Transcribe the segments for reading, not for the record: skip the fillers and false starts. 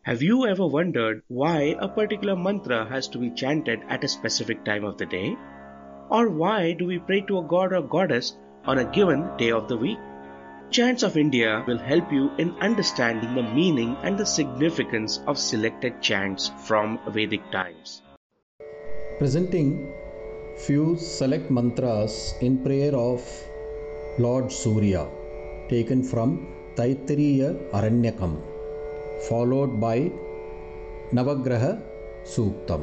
Have you ever wondered why a particular mantra has to be chanted at a specific time of the day? Or why do we pray to a god or goddess on a given day of the week? Chants of India will help you in understanding the meaning and the significance of selected chants from Vedic times. Presenting few select mantras in prayer of Lord Surya, taken from Taittiriya Aranyakam, followed by Navagraha Suktam.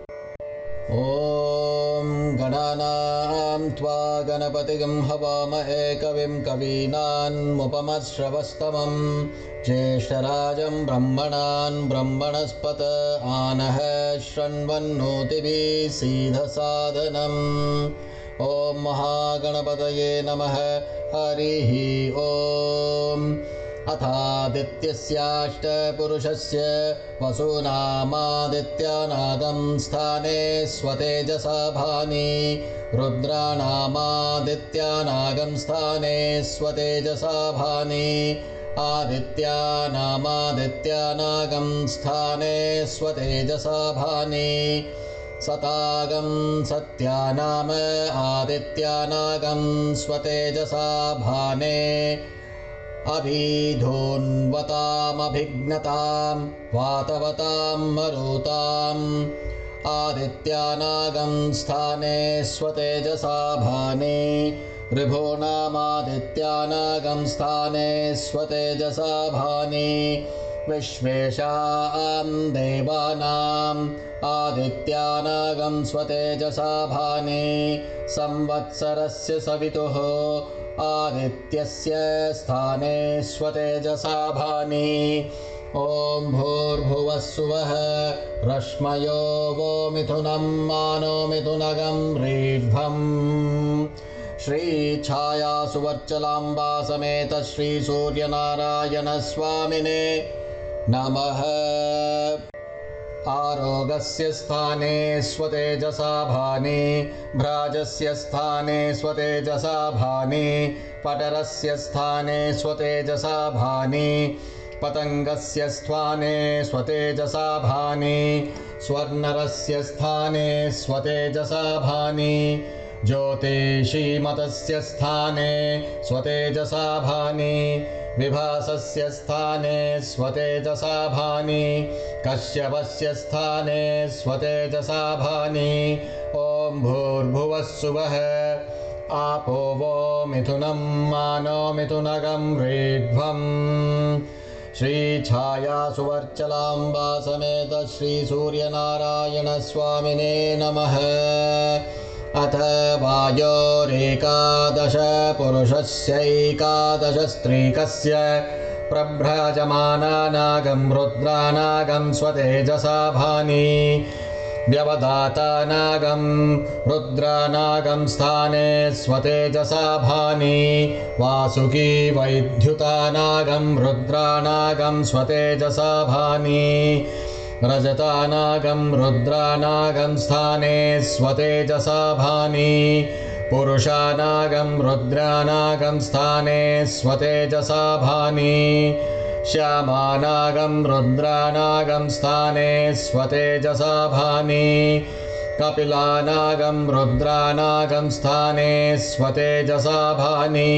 Om Gananam Tva Ganapatigam Havamahe Kavim Kavinan Mupamasravastamam Jeshtarajam Brahmanan Brahmanaspata Anaha Shranvannotibi Siddha Sadhanam. Om Mahaganapataye Namaha Harihi Om. अथादित्यस्याष्टपुरुषस्य वसूनामादित्यानागं स्थाने स्वतेजसा भानि रुद्राणामादित्यानागं स्थाने स्वतेजसा भानि आदित्यानामादित्यानागं स्थाने स्वतेजसा भानि सतागं सत्यानाम आदित्यानागं स्वतेजसा भाने अभिधोन्वतामभिघ्नतां वातवतां मरुताम् आदित्यानागं स्थाने स्वतेजसा भानि ऋभूनामादित्यानागं स्थाने स्वतेजसा भानि विश्वेशां देवानाम् आदित्यानागं स्वतेजसा भानि संवत्सरस्य सवितुः आदित्यस्य स्थाने स्वतेजसा भानि ॐ भूर्भुवः स्वः रश्मयो वो मिथुनं मानो मिथुनगं रीड्भम् श्रीछाया सुवर्चलाम्बा समेत श्रीसूर्यनारायण स्वामिने नमः। आरोगस्य स्थाने स्वतेजसा भानि भ्राजस्य स्थाने स्वतेजसा भानि पटरस्य स्थाने स्वतेजसा भानि पतङ्गस्य स्थाने स्वतेजसा भानि स्वर्णरस्य स्थाने स्वतेजसा भानि ज्योतिषीमतस्य स्थाने स्वतेजसा भानि विभासस्य स्थाने स्वतेजसा भानि कश्यपस्य स्थाने स्वतेजसा भानि ॐ भूर्भुवः सुवः आपो वो मिथुनं मानो मिथुनगं रीड्भम् श्रीछाया सुवर्चलाम्बा समेत श्रीसूर्यनारायण स्वामिने नमः। अथ वायोरेकादश पुरुषस्यैकादश स्त्रीकस्य प्रभ्राजमानानागं रुद्रानागं स्वतेजसा भानि व्यवधातानागं रुद्रानागं स्थाने स्वतेजसा भानि वासुकी वैद्युतानागं रुद्रानागं स्वतेजसा भानि रजतानागं रुद्रानागं स्थाने स्वतेजसा भानि पुरुषानागं रुद्रानागं स्थाने स्वतेजसा भानि श्यामानागं रुद्रानागं स्थाने स्वतेजसा भानि कपिलानागं रुद्रानागं स्थाने स्वतेजसा भानि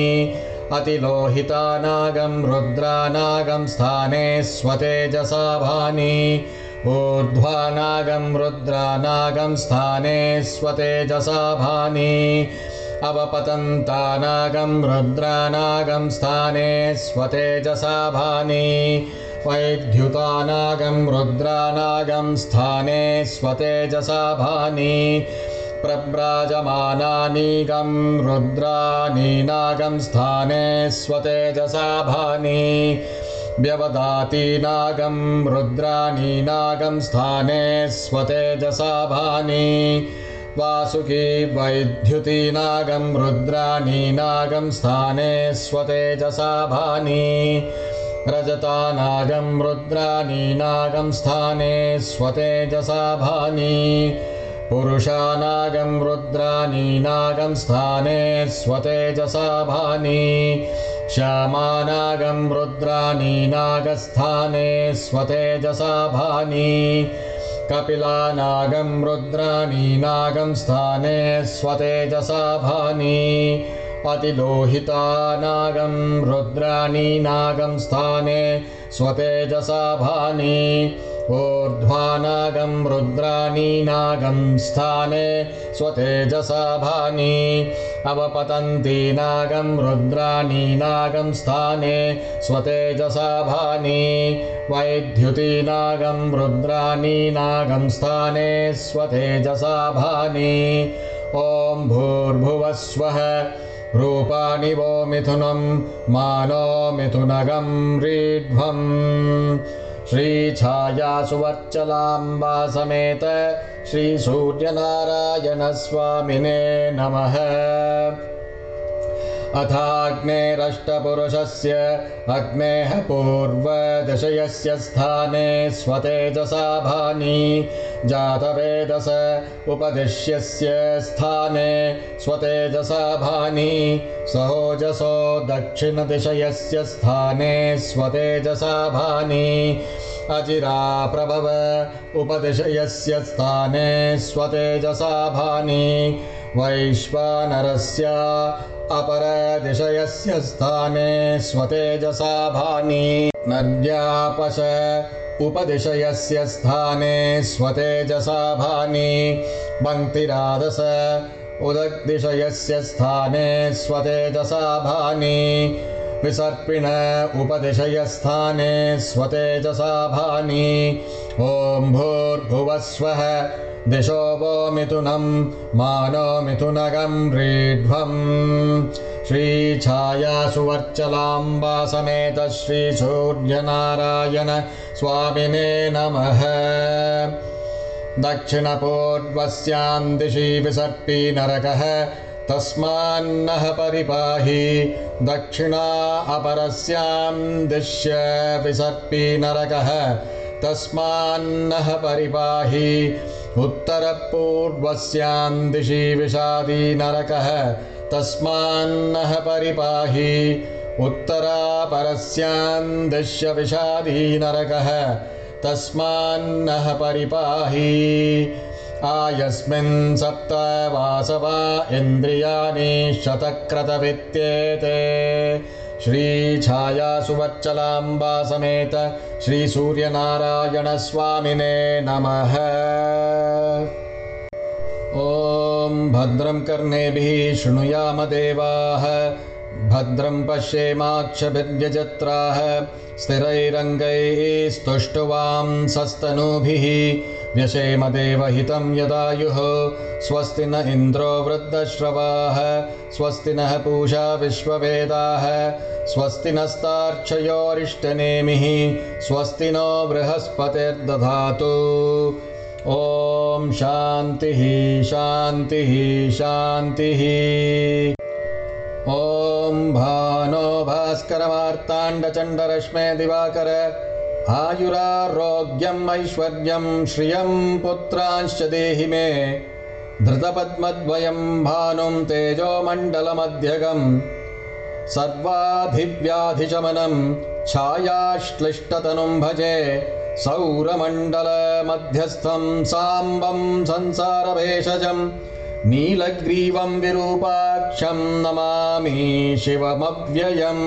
अतिलोहितानागं रुद्रानागं स्थाने स्वतेजसा भानि ऊर्ध्वानागं रुद्रानागं स्थाने स्वतेजसा भानि अवपतन्तानागं रुद्रानागं स्थाने स्वतेजसा भानि वैद्युतानागं रुद्रानागं स्थाने स्वतेजसा भानि प्रव्राजमानानीगं रुद्रानीनागं स्थाने स्वतेजसा भानि व्यवधातीनागं रुद्रानीनागं स्थाने स्वतेजसा भानि वासुकी वैद्युतीनागं रुद्रानीनागं स्थाने स्वतेजसा भानि रजतानागं रुद्रानीनागं स्थाने स्वतेजसा भानि पुरुषानागं रुद्रानीनागं स्थाने स्वतेजसा भानि श्यामानागं रुद्रानीनागस्थाने स्वतेजसा भानि कपिलानागं रुद्रानीनागं स्थाने स्वतेजसा भानि अतिलोहितानागं रुद्रानीनागं स्थाने स्वतेजसा भानि ऊर्ध्वानागं रुद्रानीनागं स्थाने स्वतेजसा भानि अवपतन्तीनागं रुद्रानीनागं स्थाने स्वतेजसा भानि वैद्युतीनागं रुद्रानीनागं स्थाने स्वतेजसा भानि ॐ भूर्भुवस्वः रूपाणि वो मिथुनं मानो मिथुनगं रीढ्वम् श्रीछायासुवर्चलाम्बा समेत श्रीसूर्यनारायणस्वामिने नमः। अथाग्नेरष्टपुरुषस्य अग्नेः पूर्वदशयस्य स्थाने स्वतेजसा भानि जातवेदस उपदिश्यस्य स्थाने स्वतेजसा भानि सहोजसो दक्षिणदिशयस्य स्थाने स्वतेजसा भानि अजिरा प्रभव उपदिशयस्य स्थाने स्वतेजसा भानि वैश्वानरस्य अपरदिशयस्य स्थाने स्वतेजसा भानि नद्यापश उपदिशयस्य स्थाने स्वतेजसा भानि पङ्क्तिरादस उदग्दिशयस्य स्थाने स्वतेजसा भानि विसर्पिण उपदिशयस्थाने स्वतेजसा भानि ॐ भूर्भुवस्वः दिशो वो मिथुनं मानो मिथुनगं रीढ्वम् श्रीछायासुवर्चलाम्बा समेत श्रीसूर्यनारायण स्वामिने नमः। दक्षिणपूर्वस्यां दिशि विसर्पी नरकः तस्मान्नः परिपाहि दक्षिणा अपरस्यां दिश्य विसर्पी नरकः तस्मान्नः परिपाहि उत्तरपूर्वस्यां दिशि विषादी नरकः तस्मान्नः परिपाहि उत्तरापरस्यां दिश्य विषादी नरकः तस्मान्नः परिपाहि आयस्मिन् सप्त वासवा इन्द्रियाणि शतक्रतवित्येते श्रीछायासुवर्चलाम्बा समेत श्रीसूर्यनारायणस्वामिने नमः। ॐ भद्रं कर्णेभिः शृणुयाम देवाः भद्रं पश्येमाक्षभिर्यजत्राः स्थिरैरङ्गैः स्तुष्टुवांसस्तनूभिः व्यशेम देवहितं यदायुः स्वस्ति न इन्द्रो वृद्धश्रवाः स्वस्ति नः पूषा विश्ववेदाः स्वस्ति नस्तार्क्षयोरिष्टनेमिः स्वस्ति नो बृहस्पतिर्दधातु ॐ शान्तिः शान्तिः शान्तिः। ॐ भानो भास्करमार्ताण्डचण्डरश्मे दिवाकर आयुरारोग्यम् ऐश्वर्यं श्रियं पुत्रांश्च देहि मे धृतपद्मद्वयं भानुं तेजोमण्डलमध्यगं सर्वाधिव्याधिशमनं छायाश्लिष्टतनुं भजे सौरमण्डलमध्यस्थं साम्बं संसारभेषजं नीलग्रीवं विरूपाक्षं नमामि शिवमव्ययम्।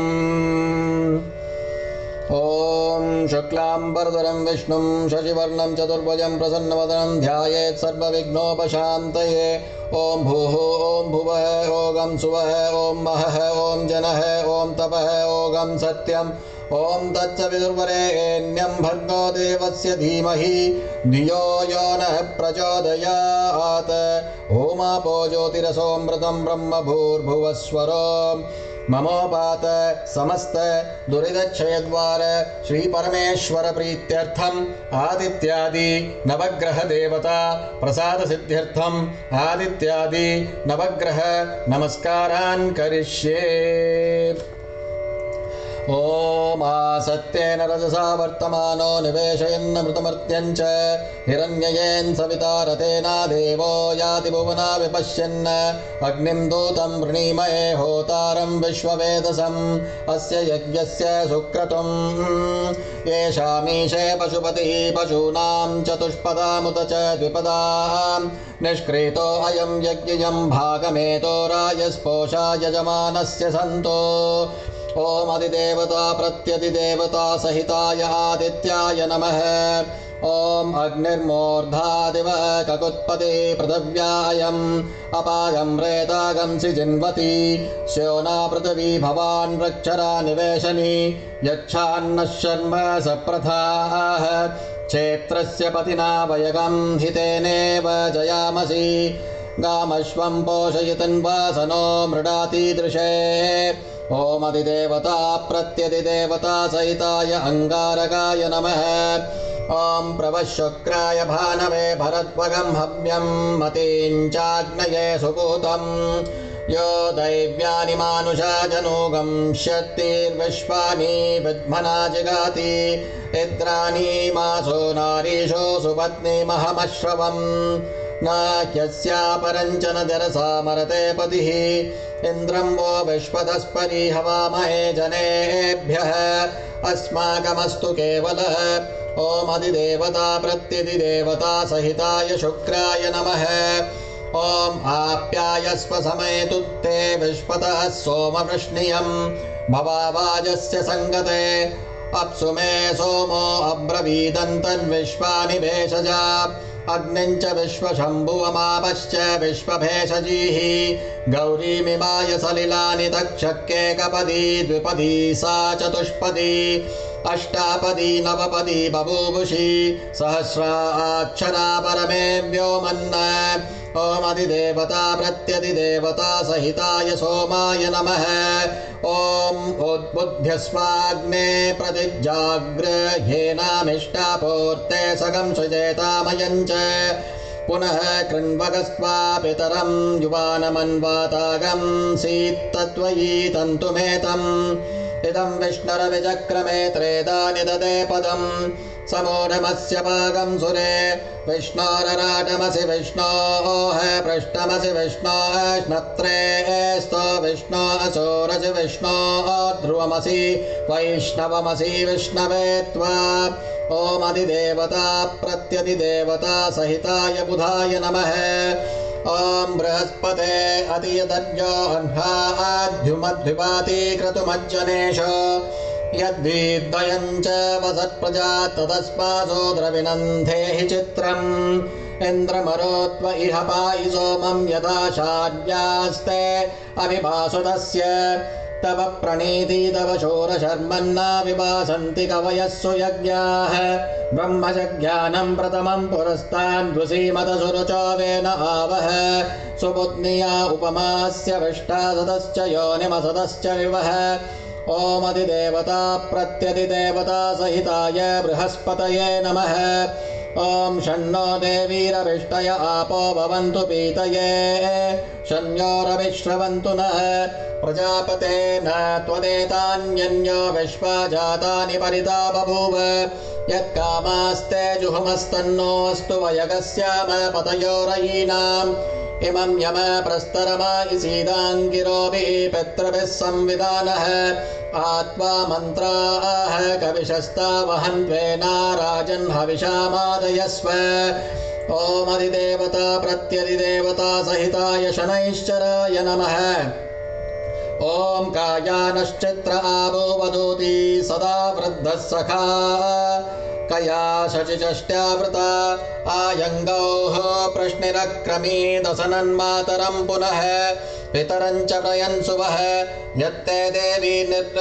ॐ शुक्लाम्बरधरं विष्णुं शशिवर्णं चतुर्भुजं प्रसन्नवदनं ध्यायेत् सर्वविघ्नोपशान्तये। ॐ भूः ॐ भुवः ॐ सुवः ॐ महः ॐ जनः ॐ तपः ॐ सत्यम् ॐ तत्सवितुर्वरेण्यं भर्गो देवस्य धीमहि धियो यो नः प्रचोदयात्। ओमापो ज्योतिरसोऽमृतं ब्रह्म भूर्भुवस्वरो ममोपात समस्त दुरितक्षयद्वार श्री परमेश्वर प्रीत्यर्थम आदित्यादि नवग्रह देवता प्रसाद सिद्ध्यर्थम आदित्यादि नवग्रह नमस्कारान् करिष्ये। ॐ आसत्येन रजसा वर्तमानो निवेशयन्नमृतमर्त्यञ्च हिरण्ययेन सविता रथेना देवो याति भुवना विपश्यन् अग्निं दूतं वृणीमहे होतारं विश्ववेदसम् अस्य यज्ञस्य सुक्रतुं येषामीशे पशुपतिः पशूनां चतुष्पदामुत च द्विपदाम् निष्कृतो अयं यज्ञयं भागमेतो राजस्पोषा यजमानस्य सन्तो ॐ अधिदेवता प्रत्यधिदेवता सहिताय आदित्याय नमः ॐ अग्निर्मूर्धादिव ककुत्पते पृथिव्यायम् अपागं रेतागं सिजिन्वती श्योना पृथिवी भवान् वृक्षरा निवेशनी यच्छान्नः शर्म सप्रथाः क्षेत्रस्य पतिना वयगं हितेनेव जयामसि गामश्वं पोषयितुं वासनो मृडातीदृशे ॐ अधिदेवता प्रत्यधिदेवता सहिताय अङ्गारकाय नमः ॐ प्रवशुक्राय भानवे भरद्वगं हव्यं मतीञ्चाग्नये सुपूतं यो दैव्यानि मानुषा जनूगं शक्तिर्विश्वानि विद्मना जिगाति इन्द्राणि मासो नारीषो सुपत्नीमहमश्रवम् न ह्यस्यापरञ्चन जरसा मरते पतिः इन्द्रं वो विश्वतस्परि हवामहे जनेभ्यः अस्माकमस्तु केवलः ॐ अधिदेवता प्रत्यधिदेवता सहिताय शुक्राय नमः ॐ आप्यायस्व समेतुत्ते विश्वतः सोमवृष्णियं भवावाजस्य सङ्गते अप्सु मे सोमो अब्रवीदन्तन्विश्वानि भेषजा अग्निञ्च विश्वशम्भुवमापश्च विश्वभेषजीः गौरीमिमाय सलिलानि तक्षक्केकपदी द्विपदी सा चतुष्पदी अष्टापदी नवपदी बभूवुषी सहस्राक्षरा परमे व्योमन्न ॐ अधिदेवता प्रत्यधिदेवता सहिताय सोमाय नमः ॐ उद्बुध्यस्वाग्ने प्रतिजाग्रहेनामिष्टापूर्ते सगं सृजेतामयं च पुनः कृण्वगस्त्वा पितरं युवानमन्वातागं सीत्तत्वयि तन्तुमेतम् इदं विष्णुरविचक्रमे त्रेधानि ददे पदम् समूढमस्य पागं सुरे विष्णोरराटमसि विष्णोः पृष्ठमसि विष्णोः स्नत्रेस्तो विष्णोऽसोरसि विष्णोः ध्रुवमसि वैष्णवमसि विष्णवे त्वा ॐ अधिदेवता प्रत्यधिदेवता सहिताय बुधाय नमः ॐ बृहस्पते अधियदर्योऽह्नाद्युमद्विपाति क्रतुमज्जनेश यद्विद्वयं च वसत्प्रजा ततस्मासो द्रविणन्धे हि चित्रम् इन्द्रमरोत्व इह पायि सोमं यथा शार्यास्ते अभिभासुतस्य तव प्रणीति तव शोरशर्मन्ना विभासन्ति कवयः सुयज्ञाः ब्रह्मजज्ञानं प्रथमं पुरस्तान्वसीमतसुरुचोवेन आवह सुपुत्न्या उपमास्य विष्टासदश्च योनिमसदश्च विवह ॐ अधिदेवता प्रत्यधिदेवता सहिताय बृहस्पतये नमः ॐ शन्नो देवीरविष्टय आपो भवन्तु पीतये शन्योरविश्रवन्तु नः प्रजापतेन त्वदेतान्यन्यो विश्वा जातानि परिता बभूव यत्कामास्ते जुहुमस्तन्नोऽस्तु वयगस्याम पतयोरयीनाम् इमं यम प्रस्तरमायिसीदाङ्गिरोभिः पितृभिः संविधानः आत्वा मन्त्राः कविशस्ता वहन्त्वेना राजन् हविषामादयस्व ॐ अधिदेवता प्रत्यधिदेवता सहिताय शनैश्चराय नमः ॐ कायानश्चित्र आवो वदोति सदा वृद्धः सखा कया शचिचष्ट्यावृता आयङ्गौः प्रश्निरक्रमी दशनन्मातरं पुनः पितरं च प्रयन्सुवः यत्ते देवी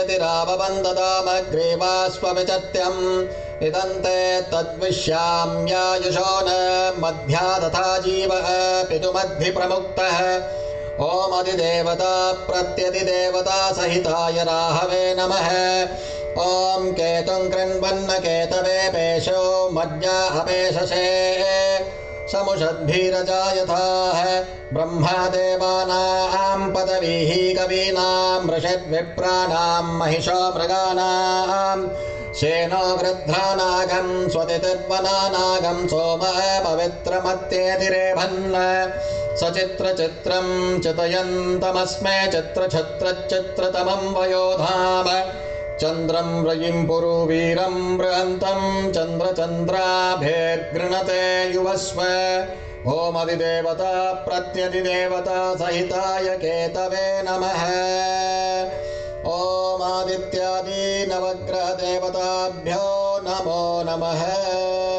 निर्वृतिराववन्ददामग्रीवास्वविचत्यम् इदं ते तद्विश्याम्यायुषो न मध्या तथा जीवः पितुमद्धिप्रमुक्तः ॐ अधिदेवता प्रत्यधिदेवता सहिताय राहवे नमः ॐ केतुं कृण्वन्न केतवे पेशो मज्जा अपेशसे समुषद्भिरजायथाः ब्रह्मदेवानां पदवीः कवीनां ऋषद्विप्राणां महिषो मृगाणां शेनो गृध्रानागं स्वतिर्वनानागं सोमः पवित्रमत्येतिरेभन् सचित्रचित्रं चितयन्तमस्मै चित्रछत्रचित्रतमं वयोधाम चन्द्रं रयिं पुरुवीरं बृहन्तं चन्द्रचन्द्राभेर्गृणते युवस्व ओमधिदेवता प्रत्यधिदेवता सहिताय केतवे नमः ओमादित्यादि नवग्रहदेवताभ्यो नमो नमः।